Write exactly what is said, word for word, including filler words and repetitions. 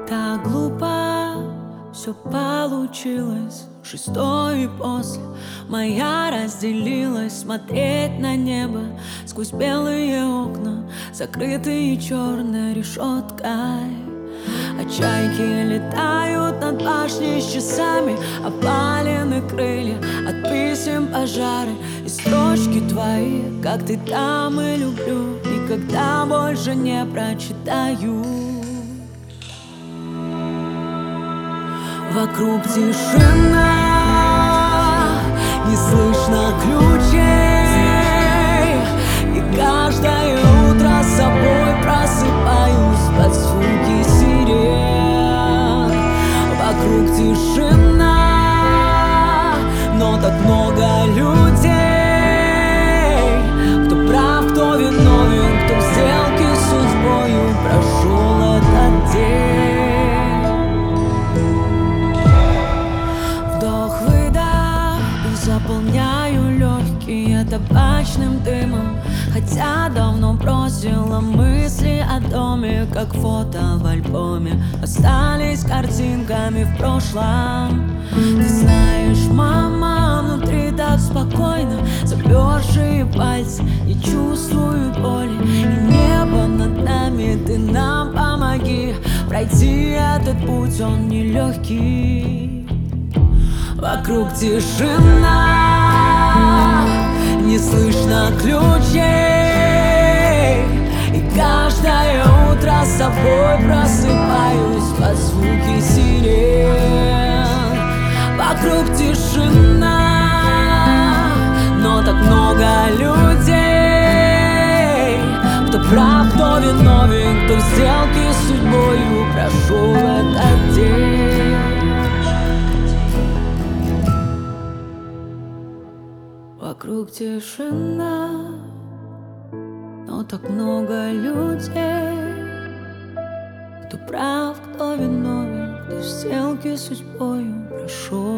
Так глупо все получилось. Шестой и после моя разделилась. Смотреть на небо сквозь белые окна, закрытые черной решеткой. А чайки летают над башней с часами, опалены крылья от писем, пожары и строчки твои, как ты там и люблю, никогда больше не прочитаю. Вокруг тишина, не слышно ключей, и каждое утро с собой просыпаюсь под звуки сирен. Вокруг тишина, но так много людей, кто прав, кто виновен, кто в сделке с судьбою прошел этот день. Заполняю легкие табачным дымом, хотя давно бросила мысли о доме, как фото в альбоме остались картинками в прошлом. Ты знаешь, мама, внутри так спокойно, замерзшие пальцы не чувствуют боли, и небо над нами, ты нам помоги пройти этот путь, он нелегкий. Вокруг тишина, не слышно ключей, и каждое утро с собой просыпаюсь под звуки сирен. Вокруг тишина, но так много людей, кто прав, кто виновен, кто в сделке с судьбою прошел этот день. Вокруг тишина, но так много людей, кто прав, кто виновен, кто в сделке с судьбою прошел